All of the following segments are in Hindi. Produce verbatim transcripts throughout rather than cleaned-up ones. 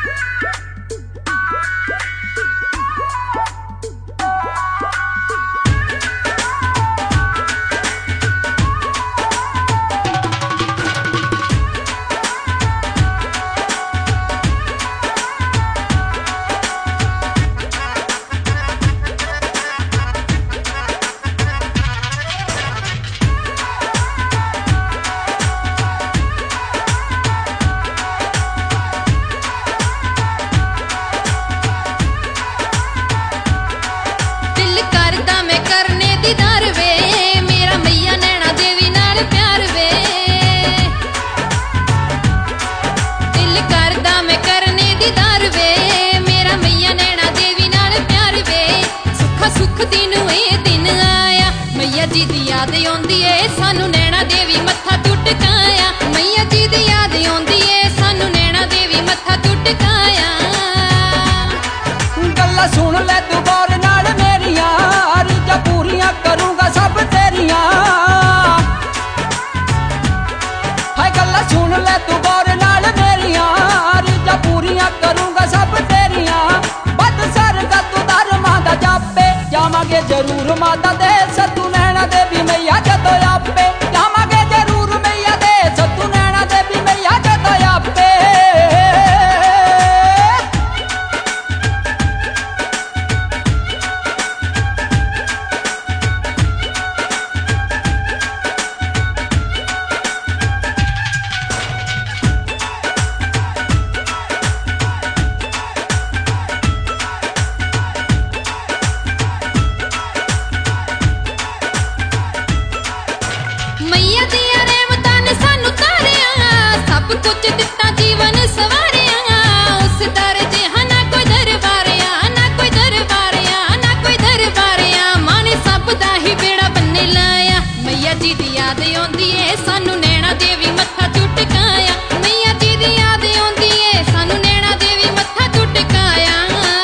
दीदार वे मेरा मैया नैना देवी नाल प्यार वे, दिल करदा मैं करने दीदार वे मेरा मैया नैना देवी नाल प्यार वे। सुखा सुख दिन ए दिन आया मैया जी दी याद आउंदी ए सानू नैना देवी मत्था टुटकाया, मैया जी दी याद आउंदी ए सानू नैना देवी मत्था टुटकाया। गल्लां सुन ले तू गौर नाल मेरियां रीझां पूरियां करूंगा सब तेरियां, हाय गल्लां सुन ले तू गौर नाल मेरियां रीझां पूरियां करूंगा सब तेरियां। बद सरगा तू धर्मां दा जापे जावांगे जरूर माता दे सतू नैना देवी मैया जदों आपे, जावांगे जरूर मैया दे सतू नैना देवी मैया जदों आपे। मैया दिया रहमतां ने सानू तारिया सब कुछ दिता जीवन सवारिया, उस दर जिहा ना कोई दरबारिया ना कोई दरबारिया ना कोई दरबारिया, मां ने सब दा ही बेड़ा बन्ने लाया। मैया जी दी याद आउंदी ए सानू नैना देवी मत्था टुटकाया, मैया जी दी याद आउंदी ए सानू नैना देवी मत्था टुटकाया।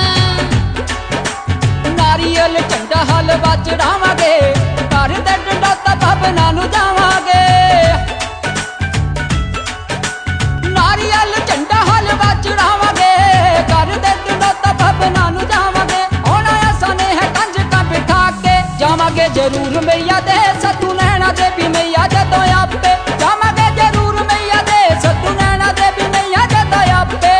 नारियल झंडा हलवा चढ़ावांगे घर दे डंडौता भवनां नूं जावांगे, नारियल झंडा हलवा चढ़ावांगे घर दे डंडौता भवनां नूं जावांगे। होना असां है कंजकां बिठा के जावांगे जरूर मैया दे सतू नैना देवी मैया जदों आपे, जावांगे जरूर मैया दे सतू नैना देवी मैया जदों आपे।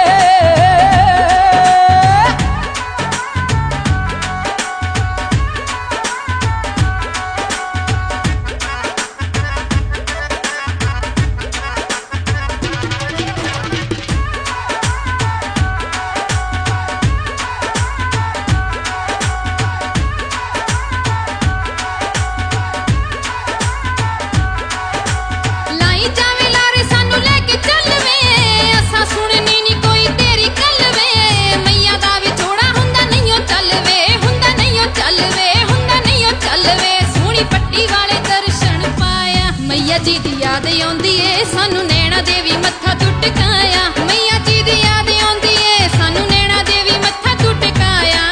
लाई जावे लारे सानू लेके चल वे असां सुननी नी कोई तेरी गल वे, मैया दा विछोड़ा हुंदा नहीं ओ चल वे हुंदा नहीं ओ चल वे हुंदा नहीं ओ चल वे। सोहनी पट्टी वाले दर्शन पाया मैया जी दी याद आउंदी ए सानू नैना देवी मत्था टुटकाया, मैया जी दी याद आउंदी ए सानू नैना देवी मत्था टुटकाया।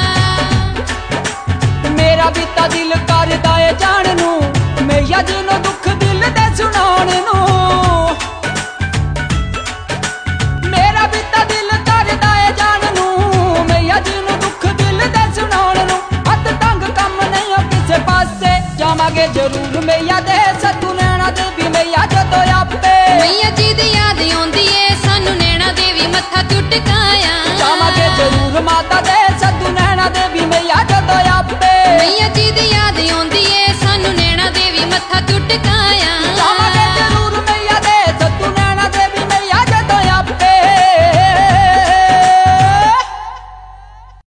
मेरा भी तां दिल करदा ए जाण नूं मैया जी नूं दुख दिल दे सुनाउण नूं, मेरा भी तां दिल करदा ए जाण नूं मैया जी नूं दुख दिल दे सुनाउण नूं। हथ तंग कम नहीं ओ किसे पासे जावांगे जरूर मैया दे सतू नैना देवी मैया जदों आपे, मैया जी दी याद आउंदी ए सानू नैना देवी मत्था टुटकाया, जावांगे जरूर माता दे सतू नैना देवी मैया जदों आपे, मैया जी दी याद आउंदी ए सानू नैना देवी मत्था टुटकाया।